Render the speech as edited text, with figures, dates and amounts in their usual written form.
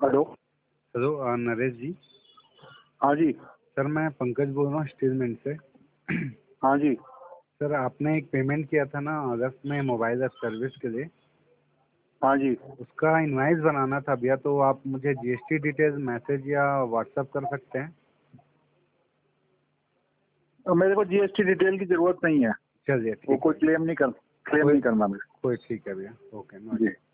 Hello. Hello Naresh जी। हाँ जी। Sir मैं पंकज बोल रहा हूँ स्टीलमेंट से। हाँ जी। सर आपने एक पेमेंट किया था ना अगस्त में मोबाइल ऐप सर्विस के लिए। हाँ जी। उसका इनवाइस बनाना था भैया, तो आप मुझे जीएसटी डिटेल्स मैसेज या व्हाट्सएप कर सकते हैं? तो मेरे को जीएसटी डिटेल की जरूरत नहीं है। चलिए वो ठीक कोई है। क्लेम नहीं करना मेरे। कोई ठीक है भैया, ओके नो। जी।